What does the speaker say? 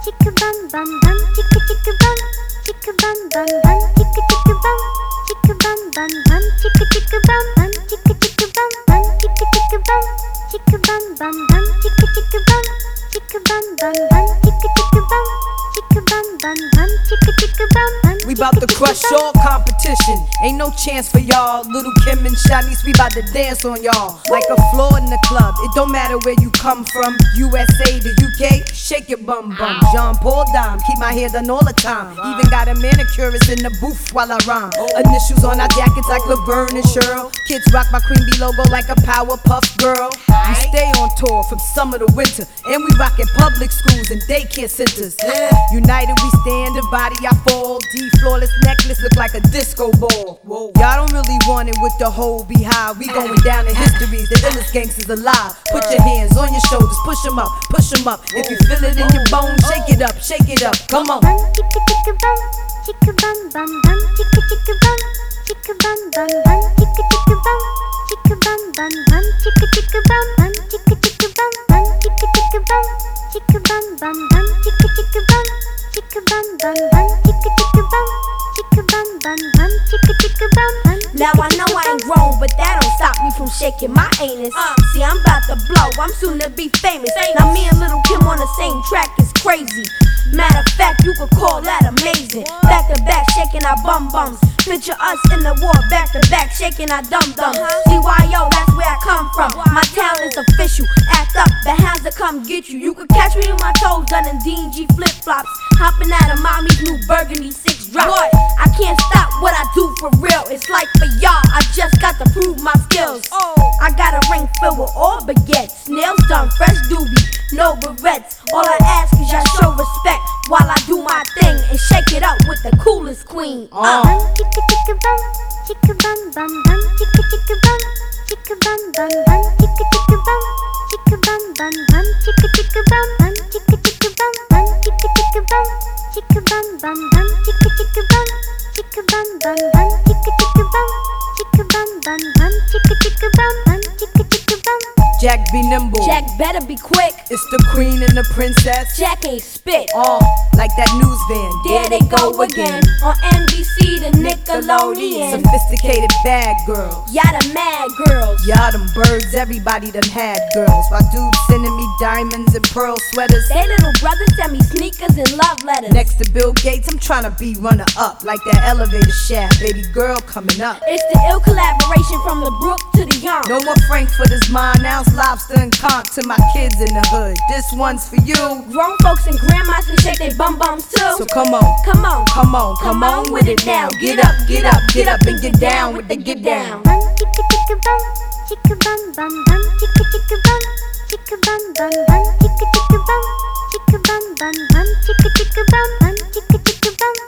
chicka bum bum bum, chicka chicka bum, chicka bum bum bum, chicka chicka bum, chicka bum bum bum, chicka chicka bum bum, chicka chicka bum bum, chicka chicka bum, chicka bum bum bum, chicka chicka bum, chicka bum bum bum, chicka chicka bum, chicka bum bum bum, chicka chicka bum bum. We bout to crush all competition. Ain't no chance for y'all. Little Kim and Shanice, we bout to dance on y'all like a floor in the club. It don't matter where you come from, USA to UK, shake your bum bum. Jean Paul Dime, keep my hair done all the time. Even got a manicurist in the booth while I rhyme. Initials on our jackets like Laverne and Cheryl. Kids rock my Queen Bee logo like a Powerpuff Girl. We stay on tour from summer to winter, and we rock at public schools and daycare centers. United we stand, divided I fall. D flawless necklace look like a disco ball. Y'all don't really want it with the whole beehive. We going down in history, the illest gangsters alive. Put your hands on your shoulders, push them up, push them up. If you feel it in your bones, shake it up, come on. Chicka chicka bum, chicka bum bum bum, chicka chicka bum, chicka bum bum bum, chicka chicka bum, chicka bum bum bum, chicka chicka bum bum, chicka chicka bum bum, chicka chicka bum, chicka bum bum bum, chicka chicka bum, chicka bum bum bum, chicka chicka bum, chicka bum bum bum, chicka chicka bum bum. Now I know I ain't grown, but that don't stop me from shaking my anus. See, I'm about to blow, I'm soon to be famous. Now me and Little Kim on the same track is crazy. Matter of fact, you could call that amazing. Back to back, shaking our bum bums. Picture us in the war, back to back, shaking our dum dums. CYO, that's where I come from. My talent's official. Act up, the hounds that come get you. You could catch me with my toes done in D&G flip flops, hopping out of mommy's new burgundy 6 drop. I can't stop what I do for real. It's like for y'all, I just got to prove my skills. I got a ring filled with all baguettes, nails done, fresh doobie, no regrets. All I ask is y'all show respect while I do my thing and shake it up with the coolest queen. Chicka chicka bum, chicka bum bum bum, chicka chicka bum, chicka bum bum bum, chicka chicka bum, chicka bum bum bum, chicka chicka bum bum, chicka chicka bum bum, chicka chicka bum, chicka bum bum bum, chicka chicka bum, chicka bum bum bum, chicka chicka bum, chicka bum bum bum, chicka chicka bum bum, chicka chicka bum. Jack be nimble, Jack better be quick. it's the queen and the princess. Jack ain't spit. Like that news van, There they go again. On NBC, the Nickelodeon. Sophisticated bad girls. Y'all the mad girls. Y'all them birds, everybody done had girls. While dudes sending me diamonds and pearl sweaters. They little brothers send me sneakers and love letters. Next to Bill Gates, I'm tryna be runner up. Like that elevator shaft, baby girl coming up. It's the ill collaboration from the brook to the yard. No more Frankfurt is mine, ounce lobster and conch to my kids in the hood. This one's for you. Grown folks and grandmas can shake their bum bums too. So come on, Come on, come on with it now. Get up, get up, get up and get down with the get down. Chicka chicka bum, chicka bum bum bum, chicka chicka bum, chicka bum bum bum, chicka chicka bum, chicka bum bum bum.